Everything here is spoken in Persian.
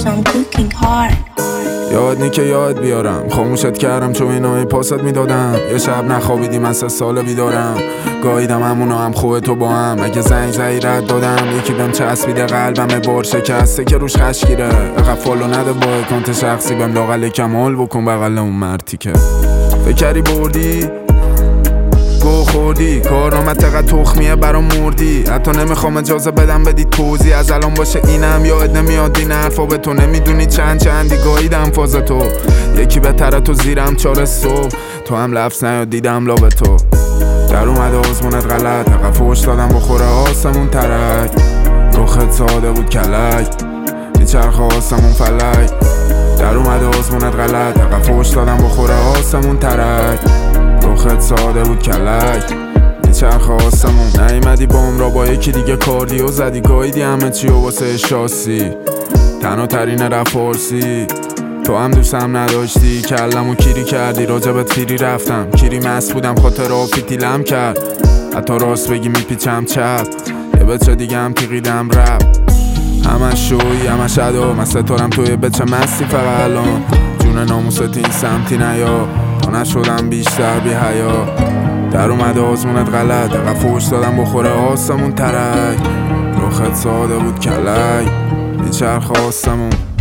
I'm cooking hard. یاد نی که یاد بیارم، خاموشت کردم چون اینای پاست میدادم. یه شب نخوابیدی من 3 ساله بیدارم، گاهیدم همونو هم خوبه تو با هم. اگه زنگ زدی رد دادم، یکی بهم چسبیده قلبم بار شکسته که روش خشگیره. اقف فالو نده با اکانت شخصی، بهم لاغل کمال بکن بغل اون مرتی که فکری بردی گو خوردی. کارنامت تقدر تخمیه برام مردی، حتی نمیخوام اجازه بدم بدی توضیح از الان باشه اینم. یاد نمیاد این حرفا به تو، نمیدونی چندی گاهیدم فاز تو. یکی بهتره تو زیرم 4 صبح، تو هم لفظ نیاد دیدم لاب تو. در اومده آزمونت غلط، اقف فوش دادم بخوره آسمون ترک. رخت ساده بود کلک، میچرخه آسمون فلک. در اومده آزمونت غلط، اقف فوش دادم بخوره آسمون ترک. رخت ساده بود کلک، میچرخه آسمون. نیومدی بام را با یکی دیگه کاردیو زدی، گاهیدی همه چی و واسه شاسی. تنها ترین رفارسی تو هم دوستم نداشتی، کلمو کیری کردی راجبت فیری رفتم. کیری مست بودم خاطر آفیتیلم کرد، حتی راست بگی میپیچم چپ. یه بچه دیگه هم تیقیدم رپ، همش شوی همش ادا. من ستارم توی بچه مستی فقط الان، جون ناموست این سمتی نیا. تا نشدم بیشتر بی حیا، در اومده آزمونت غلط، اقف فوش دادم بخوره آسمون ترک. رخت ساده بود کلک، میچرخ آسمون.